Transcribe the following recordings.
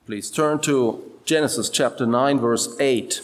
Please turn to Genesis chapter 9, verse 8.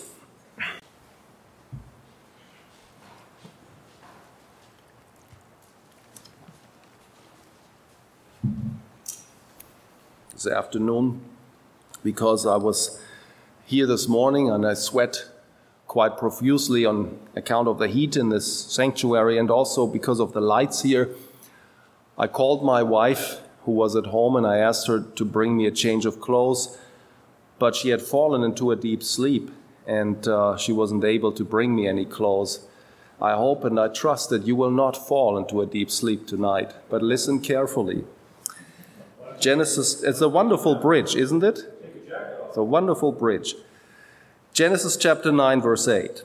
This afternoon, because I was here this morning and I sweat quite profusely on account of the heat in this sanctuary and also because of the lights here, I called my wife, who was at home, and I asked her to bring me a change of clothes, but she had fallen into a deep sleep and she wasn't able to bring me any clothes. I hope and I trust that you will not fall into a deep sleep tonight, but listen carefully. Genesis, it's a wonderful bridge, isn't it? It's a wonderful bridge. Genesis chapter 9, verse 8.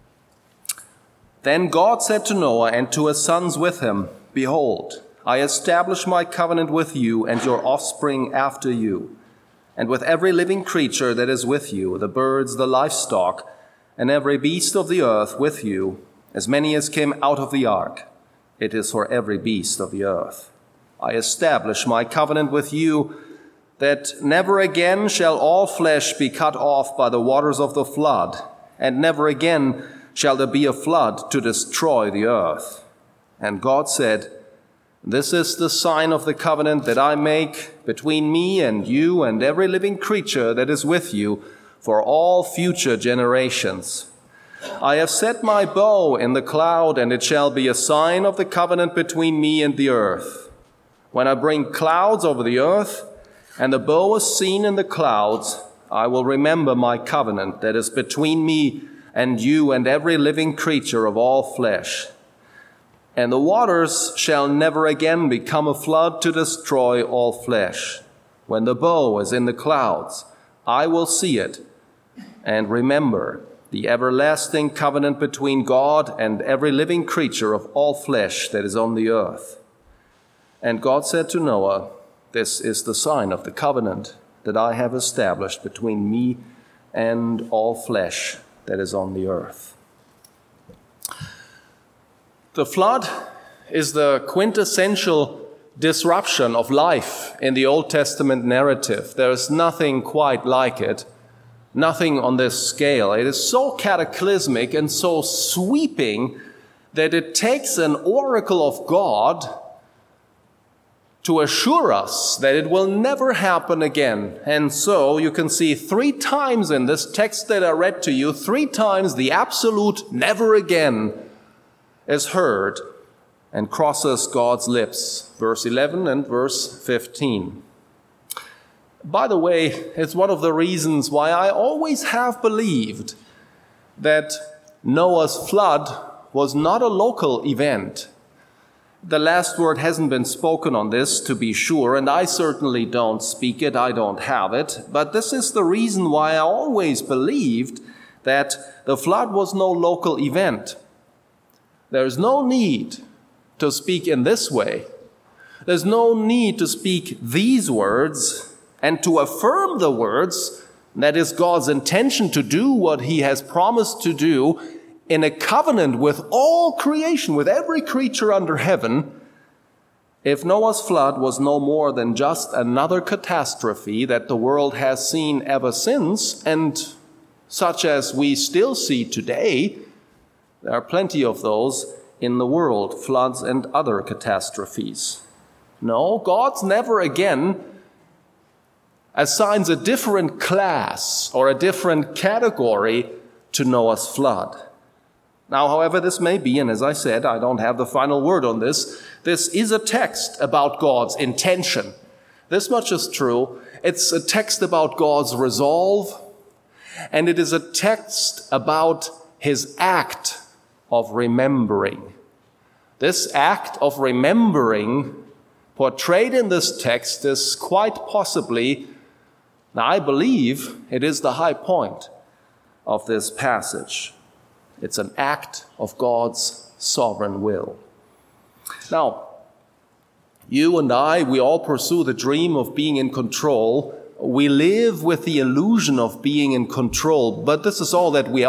Then God said to Noah and to his sons with him, "Behold, I establish my covenant with you and your offspring after you, and with every living creature that is with you, the birds, the livestock, and every beast of the earth with you, as many as came out of the ark. It is for every beast of the earth. I establish my covenant with you, that never again shall all flesh be cut off by the waters of the flood, and never again shall there be a flood to destroy the earth." And God said, "This is the sign of the covenant that I make between me and you and every living creature that is with you for all future generations. I have set my bow in the cloud, and it shall be a sign of the covenant between me and the earth. When I bring clouds over the earth, and the bow is seen in the clouds, I will remember my covenant that is between me and you and every living creature of all flesh. And the waters shall never again become a flood to destroy all flesh. When the bow is in the clouds, I will see it and remember the everlasting covenant between God and every living creature of all flesh that is on the earth." And God said to Noah, "This is the sign of the covenant that I have established between me and all flesh that is on the earth." The flood is the quintessential disruption of life in the Old Testament narrative. There is nothing quite like it, nothing on this scale. It is so cataclysmic and so sweeping that it takes an oracle of God to assure us that it will never happen again. And so you can see 3 times in this text that I read to you, 3 times the absolute never again is heard and crosses God's lips. Verse 11 and verse 15. By the way, it's one of the reasons why I always have believed that Noah's flood was not a local event. The last word hasn't been spoken on this, to be sure, and I certainly don't speak it, I don't have it. But this is the reason why I always believed that the flood was no local event. There's no need to speak in this way. There's no need to speak these words and to affirm the words, that is God's intention to do what he has promised to do in a covenant with all creation, with every creature under heaven, if Noah's flood was no more than just another catastrophe that the world has seen ever since, and such as we still see today. There are plenty of those in the world, floods and other catastrophes. No, God's never again assigns a different class or a different category to Noah's flood. Now, however this may be, and as I said, I don't have the final word on this, this is a text about God's intention. This much is true. It's a text about God's resolve, and it is a text about his act of remembering. This act of remembering portrayed in this text is quite possibly, I believe, it is the high point of this passage. It's an act of God's sovereign will. Now, you and I, we all pursue the dream of being in control. We live with the illusion of being in control, but this is all that we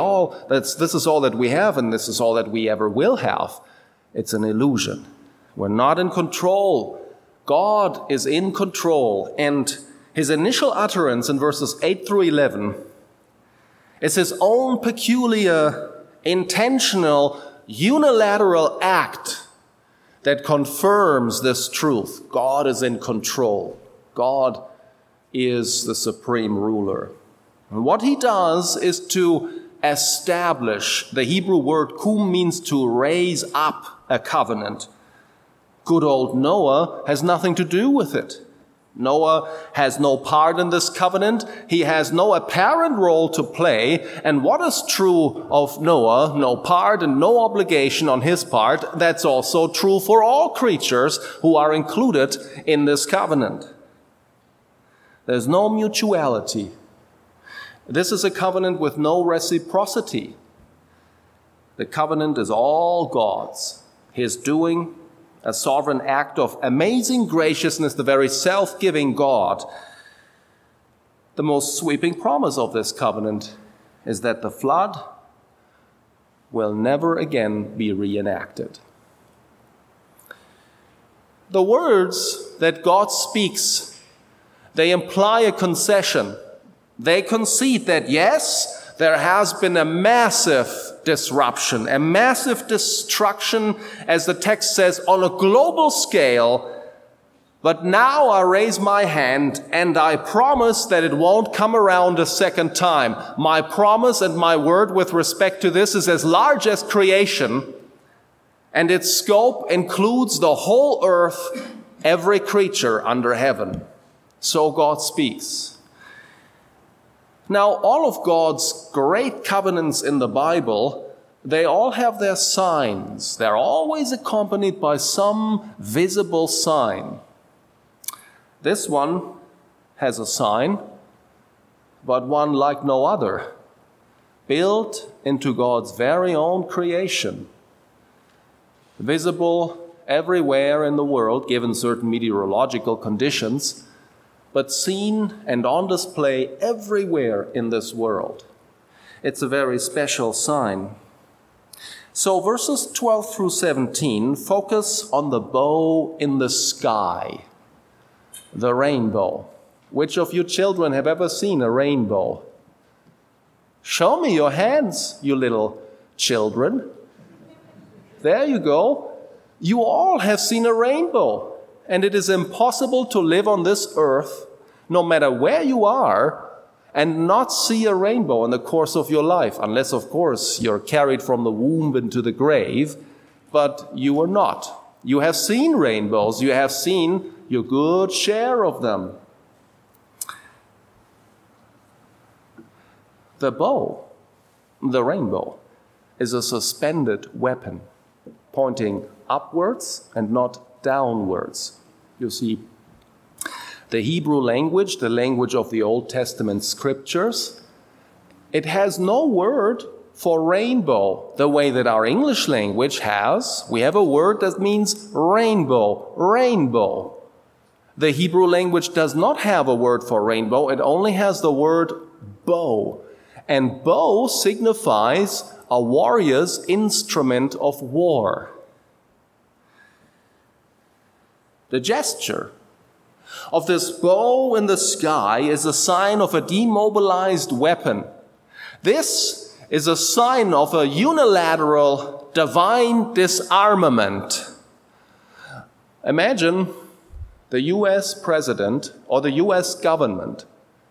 have, and this is all that we ever will have. It's an illusion. We're not in control. God is in control, and his initial utterance in verses 8 through 11 is his own peculiar, intentional, unilateral act that confirms this truth. God is in control. God is the supreme ruler. And what he does is to establish. The Hebrew word kum means to raise up a covenant. Good old Noah has nothing to do with it. Noah has no part in this covenant. He has no apparent role to play. And what is true of Noah, no part and no obligation on his part, that's also true for all creatures who are included in this covenant. There's no mutuality. This is a covenant with no reciprocity. The covenant is all God's, his doing, a sovereign act of amazing graciousness, the very self-giving God. The most sweeping promise of this covenant is that the flood will never again be reenacted. The words that God speaks, they imply a concession. They concede that, yes, there has been a massive disruption, a massive destruction, as the text says, on a global scale. But now I raise my hand and I promise that it won't come around a second time. My promise and my word with respect to this is as large as creation, and its scope includes the whole earth, every creature under heaven. So God speaks. Now, all of God's great covenants in the Bible, they all have their signs. They're always accompanied by some visible sign. This one has a sign, but one like no other, built into God's very own creation, visible everywhere in the world, given certain meteorological conditions, but seen and on display everywhere in this world. It's a very special sign. So verses 12 through 17 focus on the bow in the sky, the rainbow. Which of you children have ever seen a rainbow? Show me your hands, you little children. There you go. You all have seen a rainbow. And it is impossible to live on this earth, no matter where you are, and not see a rainbow in the course of your life, unless, of course, you're carried from the womb into the grave, but you are not. You have seen rainbows. You have seen your good share of them. The bow, the rainbow, is a suspended weapon, pointing upwards and not downwards. You see, the Hebrew language, the language of the Old Testament scriptures, it has no word for rainbow the way that our English language has. We have a word that means rainbow, rainbow. The Hebrew language does not have a word for rainbow. It only has the word bow. And bow signifies a warrior's instrument of war. The gesture of this bow in the sky is a sign of a demobilized weapon. This is a sign of a unilateral divine disarmament. Imagine the U.S. president or the U.S. government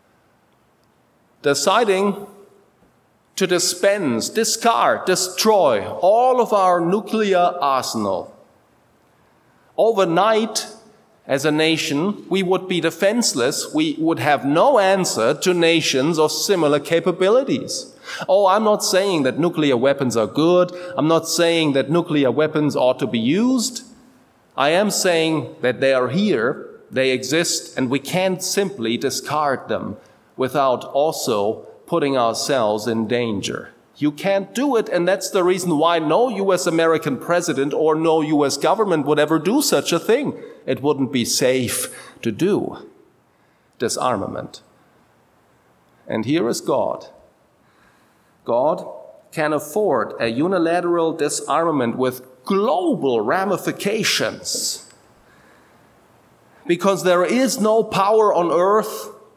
deciding to dispense, discard, destroy all of our nuclear arsenal. Overnight, as a nation, we would be defenseless. We would have no answer to nations of similar capabilities. Oh, I'm not saying that nuclear weapons are good. I'm not saying that nuclear weapons ought to be used. I am saying that they are here, they exist, and we can't simply discard them without also putting ourselves in danger. You can't do it, and that's the reason why no U.S. American president or no U.S. government would ever do such a thing. It wouldn't be safe to do. Disarmament. And here is God. God can afford a unilateral disarmament with global ramifications, because there is no power on earth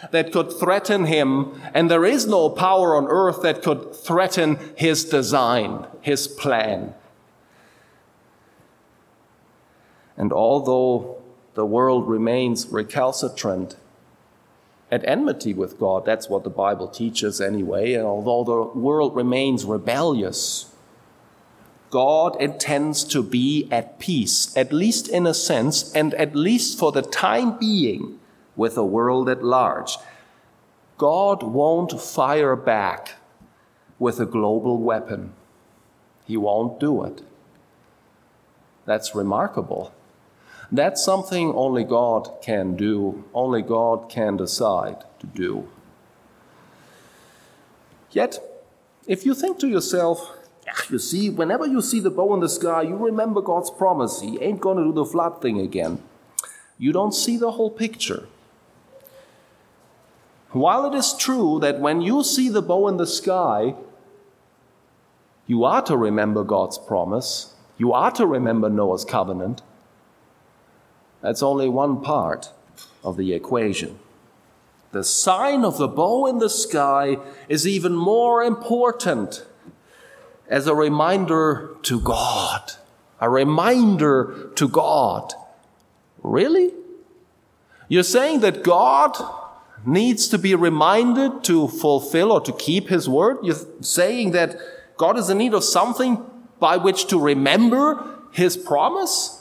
that could threaten him, and there is no power on earth that could threaten his design, his plan. And although the world remains recalcitrant, at enmity with God, that's what the Bible teaches anyway, and although the world remains rebellious, God intends to be at peace, at least in a sense, and at least for the time being, with the world at large. God won't fire back with a global weapon. He won't do it. That's remarkable. That's something only God can do, only God can decide to do. Yet, if you think to yourself, you see, whenever you see the bow in the sky, you remember God's promise. He ain't going to do the flood thing again. You don't see the whole picture. While it is true that when you see the bow in the sky, you are to remember God's promise, you are to remember Noah's covenant, that's only one part of the equation. The sign of the bow in the sky is even more important as a reminder to God. A reminder to God. Really? You're saying that God needs to be reminded to fulfill or to keep his word? You're saying that God is in need of something by which to remember his promise?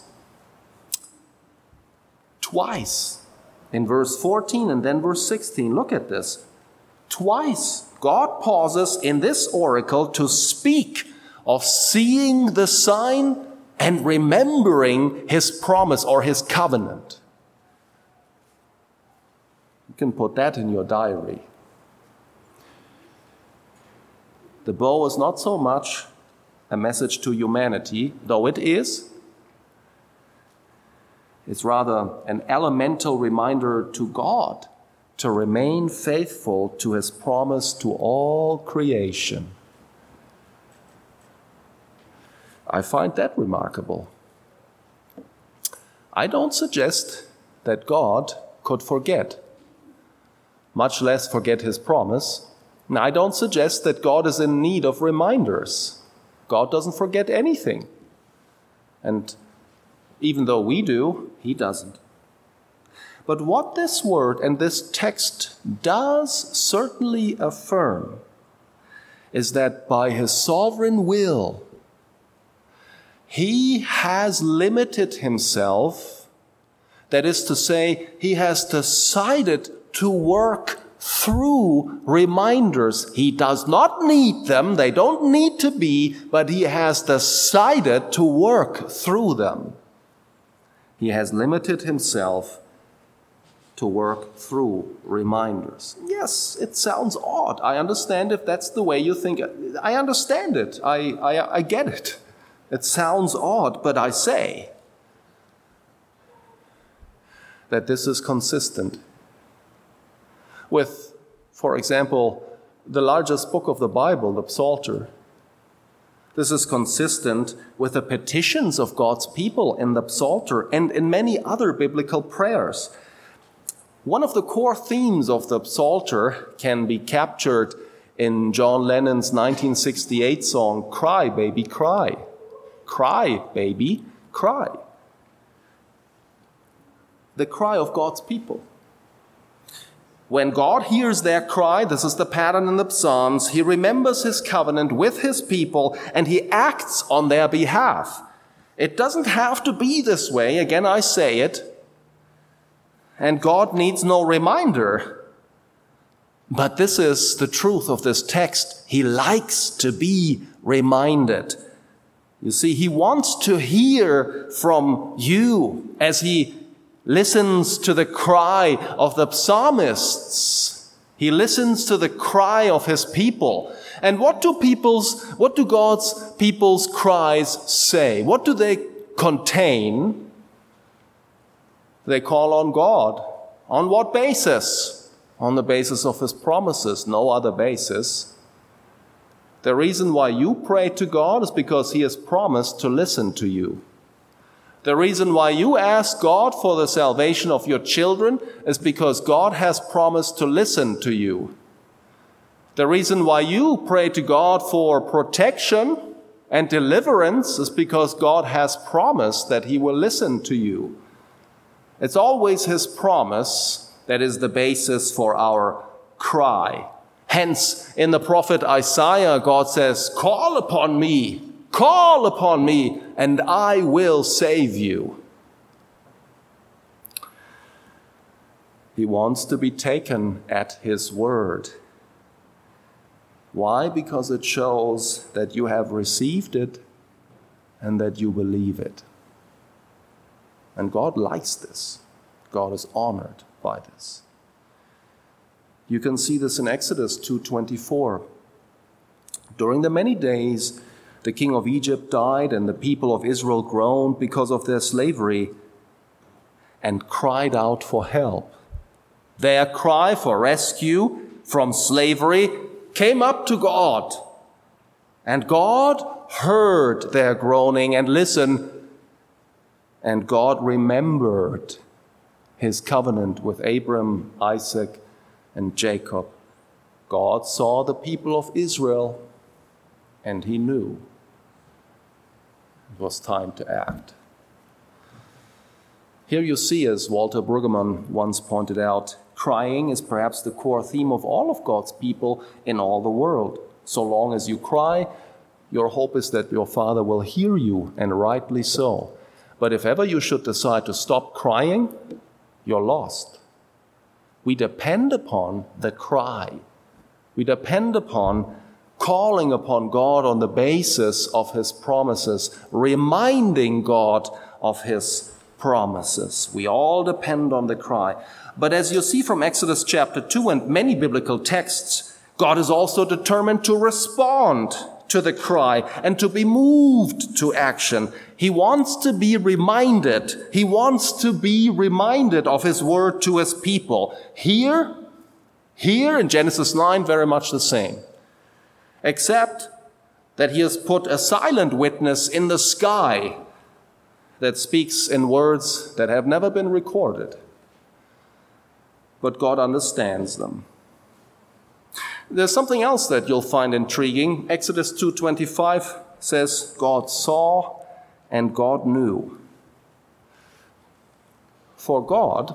Twice, in verse 14 and then verse 16, look at this. Twice, God pauses in this oracle to speak of seeing the sign and remembering his promise or his covenant. You can put that in your diary. The bow is not so much a message to humanity, though it is. It's rather an elemental reminder to God to remain faithful to his promise to all creation. I find that remarkable. I don't suggest that God could forget, much less forget his promise. And I don't suggest that God is in need of reminders. God doesn't forget anything. And even though we do, he doesn't. But what this word and this text does certainly affirm is that by his sovereign will, he has limited himself. That is to say, he has decided to work through reminders. He does not need them, they don't need to be, but he has decided to work through them. He has limited himself to work through reminders. Yes, it sounds odd. I understand if that's the way you think. I understand it. I get it. It sounds odd, but I say that this is consistent with, for example, the largest book of the Bible, the Psalter. This is consistent with the petitions of God's people in the Psalter and in many other biblical prayers. One of the core themes of the Psalter can be captured in John Lennon's 1968 song, Cry, Baby, Cry. Cry, baby, cry. The cry of God's people. When God hears their cry, this is the pattern in the Psalms, he remembers his covenant with his people and he acts on their behalf. It doesn't have to be this way, again I say it, and God needs no reminder. But this is the truth of this text. He likes to be reminded. You see, he wants to hear from you as he listens to the cry of the psalmists. He listens to the cry of his people. And what do God's people's cries say? What do they contain? They call on God. On what basis? On the basis of his promises, no other basis. The reason why you pray to God is because he has promised to listen to you. The reason why you ask God for the salvation of your children is because God has promised to listen to you. The reason why you pray to God for protection and deliverance is because God has promised that he will listen to you. It's always his promise that is the basis for our cry. Hence, in the prophet Isaiah, God says, call upon me, and I will save you. He wants to be taken at his word. Why? Because it shows that you have received it and that you believe it. And God likes this. God is honored by this. You can see this in Exodus 2:24. During the many days, the king of Egypt died, and the people of Israel groaned because of their slavery and cried out for help. Their cry for rescue from slavery came up to God, and God heard their groaning and listened, and God remembered his covenant with Abram, Isaac, and Jacob. God saw the people of Israel, and he knew it was time to act. Here you see, as Walter Brueggemann once pointed out, crying is perhaps the core theme of all of God's people in all the world. So long as you cry, your hope is that your Father will hear you, and rightly so. But if ever you should decide to stop crying, you're lost. We depend upon the cry. We depend upon calling upon God on the basis of his promises, reminding God of his promises. We all depend on the cry. But as you see from Exodus chapter 2 and many biblical texts, God is also determined to respond to the cry and to be moved to action. He wants to be reminded. He wants to be reminded of his word to his people. Here in Genesis 9, very much the same. Except that he has put a silent witness in the sky that speaks in words that have never been recorded. But God understands them. There's something else that you'll find intriguing. Exodus 2:25 says, God saw and God knew. For God,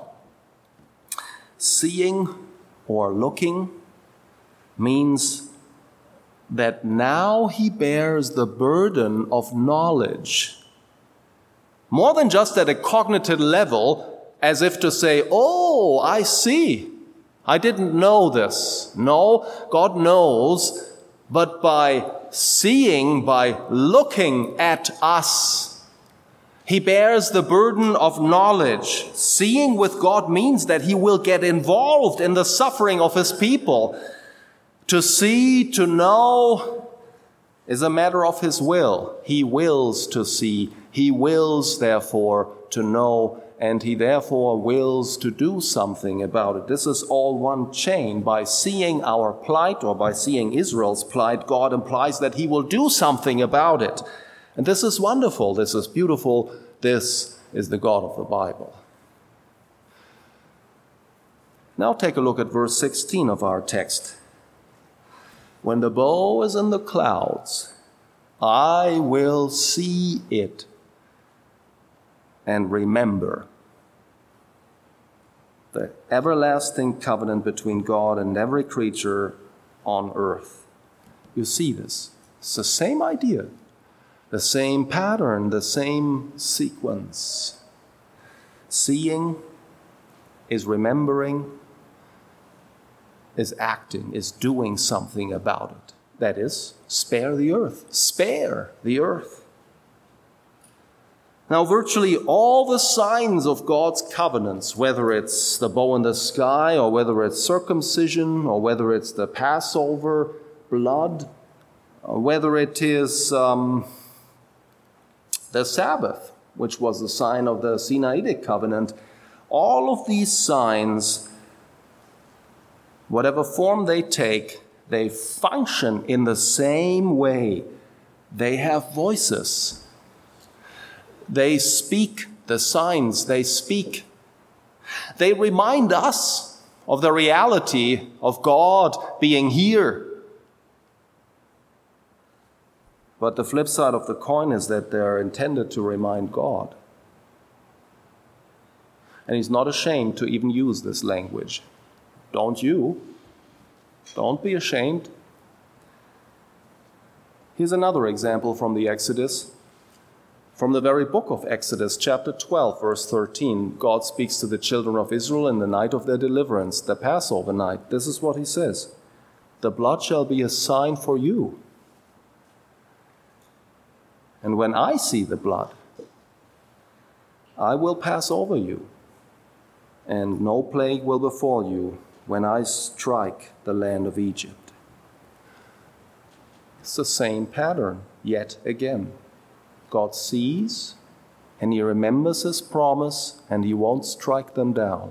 seeing or looking means that now he bears the burden of knowledge. More than just at a cognitive level, as if to say, oh, I see. I didn't know this. No, God knows, but by seeing, by looking at us, he bears the burden of knowledge. Seeing with God means that he will get involved in the suffering of his people. To see, to know, is a matter of his will. He wills to see. He wills, therefore, to know, and he therefore wills to do something about it. This is all one chain. By seeing our plight, or by seeing Israel's plight, God implies that he will do something about it. And this is wonderful. This is beautiful. This is the God of the Bible. Now take a look at verse 16 of our text. When the bow is in the clouds, I will see it and remember the everlasting covenant between God and every creature on earth. You see this. It's the same idea, the same pattern, the same sequence. Seeing is remembering, is acting, is doing something about it. That is, spare the earth. Spare the earth. Now, virtually all the signs of God's covenants, whether it's the bow in the sky, or whether it's circumcision, or whether it's the Passover blood, or whether it is the Sabbath, which was the sign of the Sinaitic covenant, all of these signs, whatever form they take, they function in the same way. They have voices. they speak. The signs, they speak. They remind us of the reality of God being here. But the flip side of the coin is that they're intended to remind God. And he's not ashamed to even use this language. Don't you? Don't be ashamed. Here's another example from the Exodus. From the very book of Exodus, chapter 12, verse 13, God speaks to the children of Israel in the night of their deliverance, the Passover night. This is what he says: "The blood shall be a sign for you. And when I see the blood, I will pass over you, and no plague will befall you when I strike the land of Egypt." It's the same pattern yet again. God sees, and he remembers his promise, and he won't strike them down.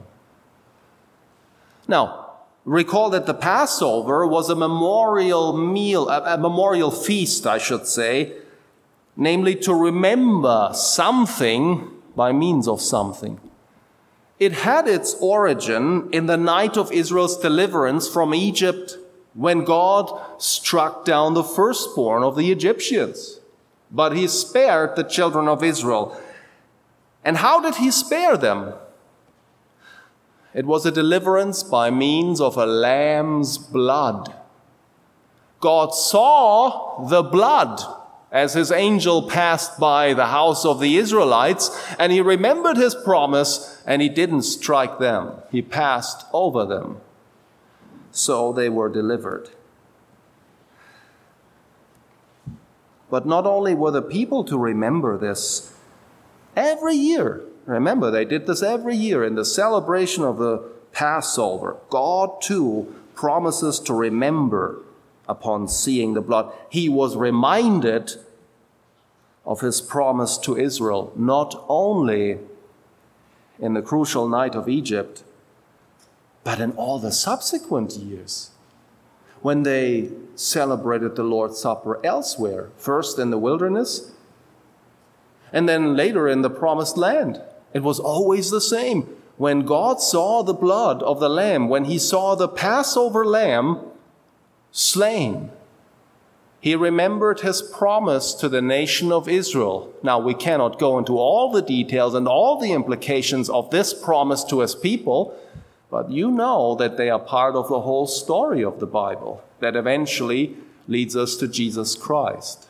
Now, recall that the Passover was a memorial meal, a memorial feast, I should say, namely to remember something by means of something. It had its origin in the night of Israel's deliverance from Egypt, when God struck down the firstborn of the Egyptians. But he spared the children of Israel. And how did he spare them? It was a deliverance by means of a lamb's blood. God saw the blood as his angel passed by the house of the Israelites, and he remembered his promise, and he didn't strike them. He passed over them. So they were delivered. But not only were the people to remember this every year, remember they did this every year in the celebration of the Passover, God too promises to remember upon seeing the blood. He was reminded of his promise to Israel, not only in the crucial night of Egypt, but in all the subsequent years, when they celebrated the Lord's Supper elsewhere, first in the wilderness, and then later in the promised land. It was always the same. When God saw the blood of the lamb, when he saw the Passover lamb slain, he remembered his promise to the nation of Israel. Now, we cannot go into all the details and all the implications of this promise to his people, but you know that they are part of the whole story of the Bible that eventually leads us to Jesus Christ.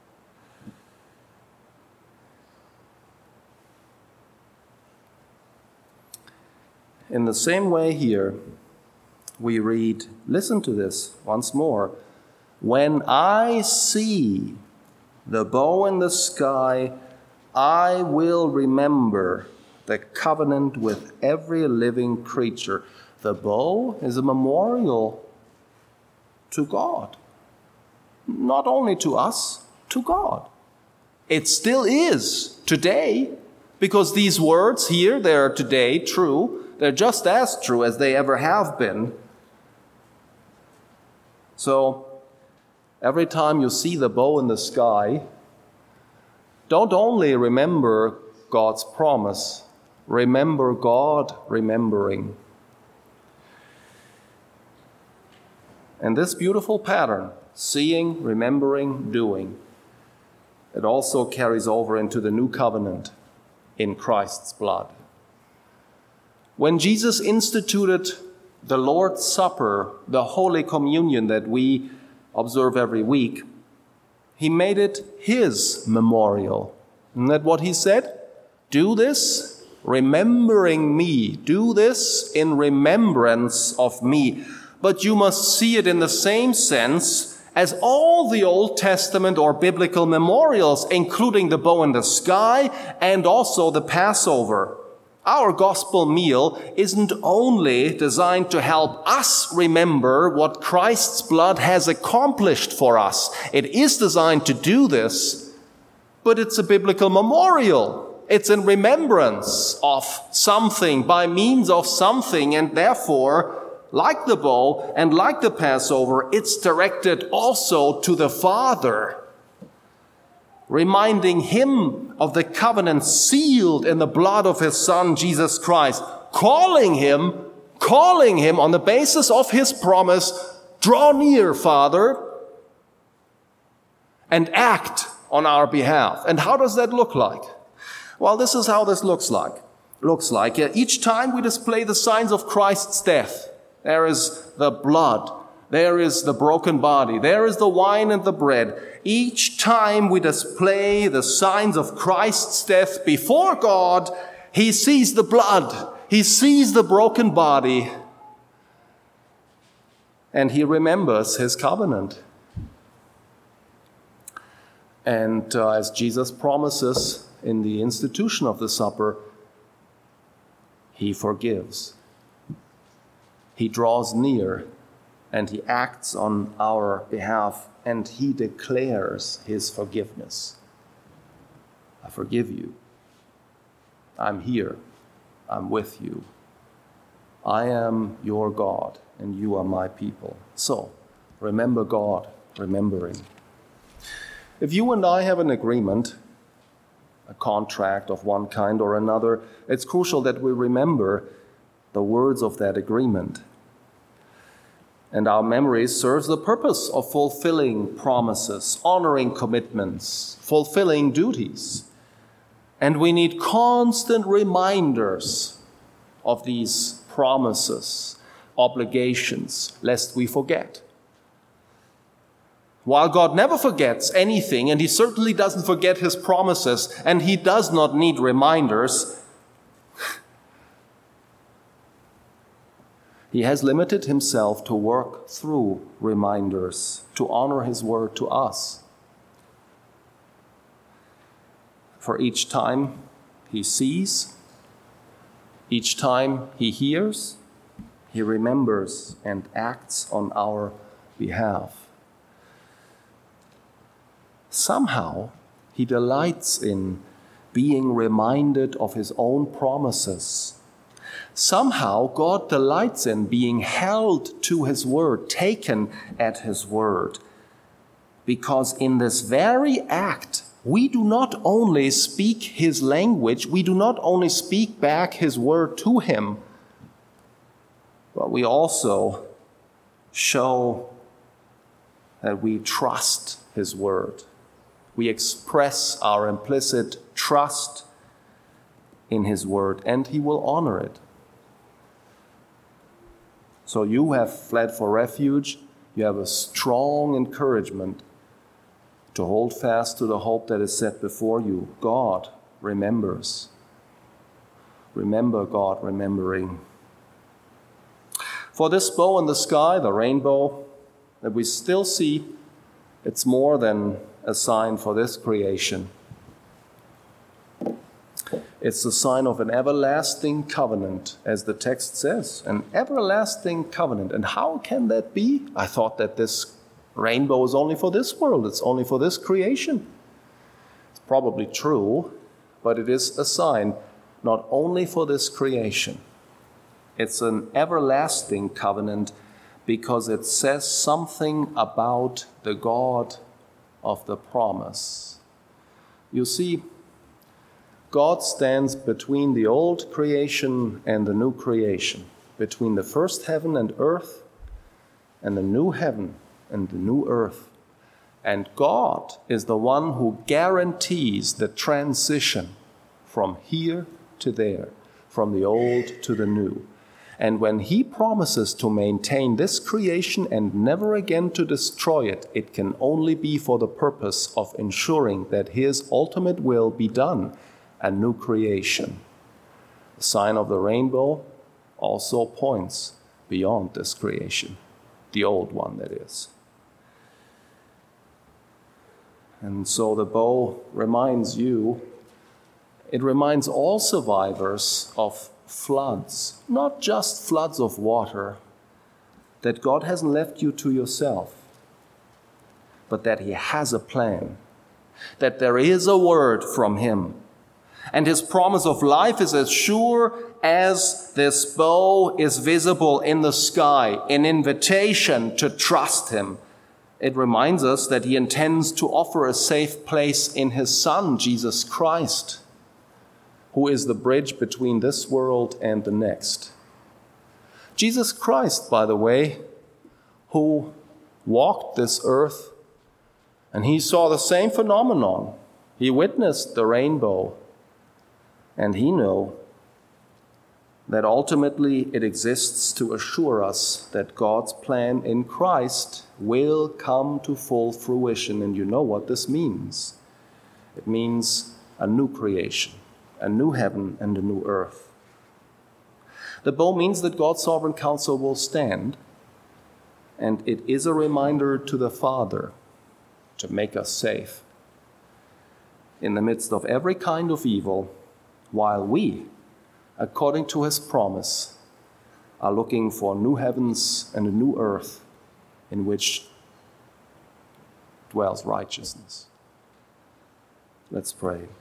In the same way here, we read, listen to this once more, "When I see the bow in the sky, I will remember the covenant with every living creature." The bow is a memorial to God. Not only to us, to God. It still is today, because these words here, they're today true. They're just as true as they ever have been. So, every time you see the bow in the sky, don't only remember God's promise, remember God remembering. And this beautiful pattern, seeing, remembering, doing, it also carries over into the new covenant in Christ's blood. When Jesus instituted the Lord's Supper, the Holy Communion that we observe every week, he made it his memorial. Isn't that what he said? Do this remembering me. Do this in remembrance of me. But you must see it in the same sense as all the Old Testament or biblical memorials, including the bow in the sky and also the Passover. Our gospel meal isn't only designed to help us remember what Christ's blood has accomplished for us. It is designed to do this, but it's a biblical memorial. It's in remembrance of something, by means of something, and therefore, like the bow and like the Passover, it's directed also to the Father. reminding him of the covenant sealed in the blood of his Son, Jesus Christ, calling him on the basis of his promise, draw near, Father, and act on our behalf. And how does that look like? Well, this is how this looks like. Each time we display the signs of Christ's death, there is the blood, there is the broken body, there is the wine and the bread. Each time we display the signs of Christ's death before God, he sees the blood, he sees the broken body, and he remembers his covenant. And as Jesus promises in the institution of the supper, he forgives. He draws near and he acts on our behalf and he declares his forgiveness. I forgive you. I'm here. I'm with you. I am your God and you are my people. So, remember God, remembering. If you and I have an agreement, a contract of one kind or another, it's crucial that we remember the words of that agreement. And our memory serves the purpose of fulfilling promises, honoring commitments, fulfilling duties. And we need constant reminders of these promises, obligations, lest we forget. While God never forgets anything, and he certainly doesn't forget his promises, and he does not need reminders, he has limited himself to work through reminders, to honor his word to us. For each time he sees, each time he hears, he remembers and acts on our behalf. Somehow, he delights in being reminded of his own promises. Somehow, God delights in being held to his word, taken at his word. Because in this very act, we do not only speak his language, we do not only speak back his word to him, but we also show that we trust his word. We express our implicit trust in his word, and he will honor it. So you have fled for refuge. You have a strong encouragement to hold fast to the hope that is set before you. God remembers. Remember God remembering. For this bow in the sky, the rainbow that we still see, it's more than a sign for this creation. It's a sign of an everlasting covenant, as the text says, an everlasting covenant. And how can that be? I thought that this rainbow is only for this world. It's only for this creation. It's probably true, but it is a sign not only for this creation. It's an everlasting covenant because it says something about the God of the promise. You see, God stands between the old creation and the new creation, between the first heaven and earth and the new heaven and the new earth. And God is the one who guarantees the transition from here to there, from the old to the new. And when he promises to maintain this creation and never again to destroy it, it can only be for the purpose of ensuring that his ultimate will be done, a new creation. The sign of the rainbow also points beyond this creation, the old one, that is. And so the bow reminds you, it reminds all survivors of floods, not just floods of water, that God hasn't left you to yourself, but that he has a plan, that there is a word from him. And his promise of life is as sure as this bow is visible in the sky, an invitation to trust him, It reminds us that he intends to offer a safe place in his Son, Jesus Christ, who is the bridge between this world and the next. Jesus Christ, by the way, who walked this earth, and he saw the same phenomenon. He witnessed the rainbow, and he knew that ultimately it exists to assure us that God's plan in Christ will come to full fruition. And you know what this means. It means a new creation, a new heaven and a new earth. The bow means that God's sovereign counsel will stand, and it is a reminder to the Father to make us safe in the midst of every kind of evil, while we, according to his promise, are looking for new heavens and a new earth in which dwells righteousness. Let's pray.